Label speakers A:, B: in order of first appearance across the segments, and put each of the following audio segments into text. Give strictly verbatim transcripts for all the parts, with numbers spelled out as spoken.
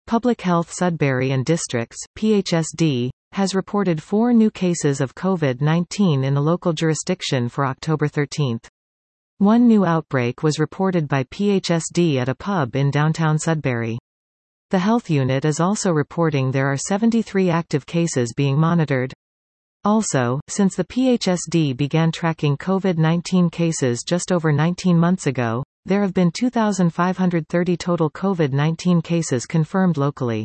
A: Public Health Sudbury and Districts (P H S D) has reported four new cases of COVID nineteen in the local jurisdiction for October thirteenth. One new outbreak was reported by P H S D at a pub in downtown Sudbury. The health unit is also reporting there are seventy-three active cases being monitored. Also, since the P H S D began tracking COVID nineteen cases just over nineteen months ago, there have been two thousand five hundred thirty total COVID nineteen cases confirmed locally.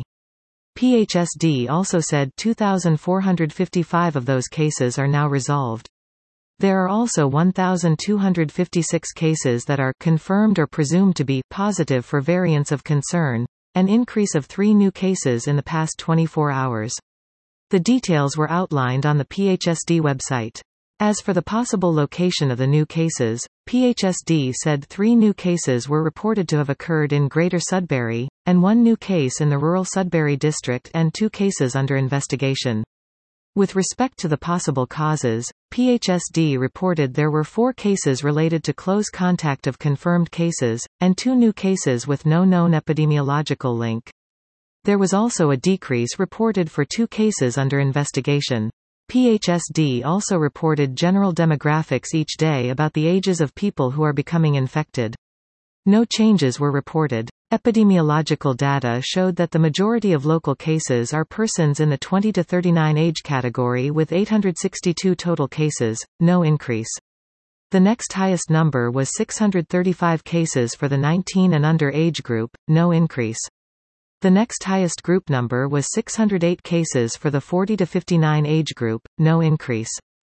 A: P H S D also said two thousand four hundred fifty-five of those cases are now resolved. There are also one thousand two hundred fifty-six cases that are confirmed or presumed to be positive for variants of concern, an increase of three new cases in the past twenty-four hours. The details were outlined on the P H S D website. As for the possible location of the new cases, P H S D said three new cases were reported to have occurred in Greater Sudbury, and one new case in the rural Sudbury district and two cases under investigation. With respect to the possible causes, P H S D reported there were four cases related to close contact of confirmed cases, and two new cases with no known epidemiological link. There was also a decrease reported for two cases under investigation. P H S D also reported general demographics each day about the ages of people who are becoming infected. No changes were reported. Epidemiological data showed that the majority of local cases are persons in the twenty to thirty-nine age category with eight hundred sixty-two total cases, no increase. The next highest number was six hundred thirty-five cases for the nineteen and under age group, no increase. The next highest group number was six hundred eight cases for the forty to fifty-nine age group, no increase.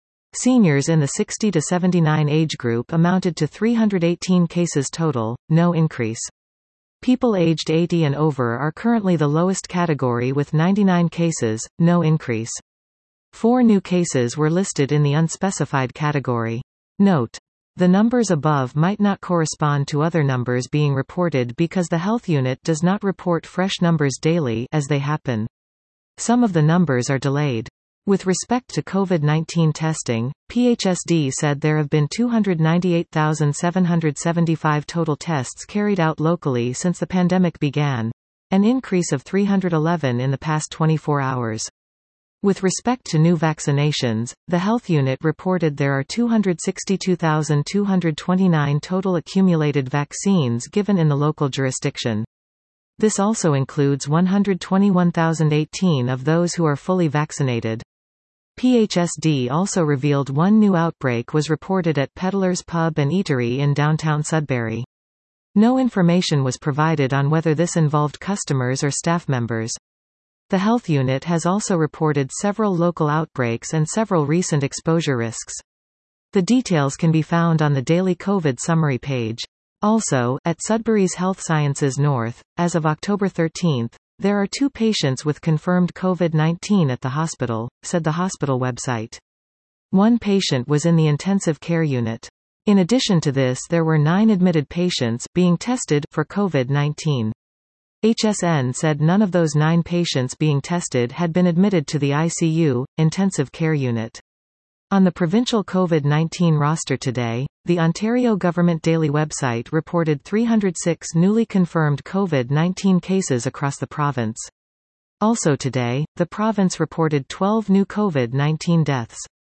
A: Seniors in the sixty to seventy-nine age group amounted to three hundred eighteen cases total, no increase. People aged eighty and over are currently the lowest category with ninety-nine cases, no increase. Four new cases were listed in the unspecified category. Note: the numbers above might not correspond to other numbers being reported because the health unit does not report fresh numbers daily as they happen. Some of the numbers are delayed. With respect to COVID nineteen testing, P H S D said there have been two hundred ninety-eight thousand seven hundred seventy-five total tests carried out locally since the pandemic began, an increase of three hundred eleven in the past twenty-four hours. With respect to new vaccinations, the health unit reported there are two hundred sixty-two thousand two hundred twenty-nine total accumulated vaccines given in the local jurisdiction. This also includes one hundred twenty-one thousand eighteen of those who are fully vaccinated. P H S D also revealed one new outbreak was reported at Peddler's Pub and Eatery in downtown Sudbury. No information was provided on whether this involved customers or staff members. The health unit has also reported several local outbreaks and several recent exposure risks. The details can be found on the daily COVID summary page. Also, at Sudbury's Health Sciences North, as of October thirteenth, there are two patients with confirmed COVID nineteen at the hospital, said the hospital website. One patient was in the intensive care unit. In addition to this, there were nine admitted patients being tested for COVID nineteen. H S N said none of those nine patients being tested had been admitted to the I C U, intensive care unit. On the provincial COVID nineteen roster today, the Ontario Government Daily website reported three hundred six newly confirmed COVID nineteen cases across the province. Also today, the province reported twelve new COVID nineteen deaths.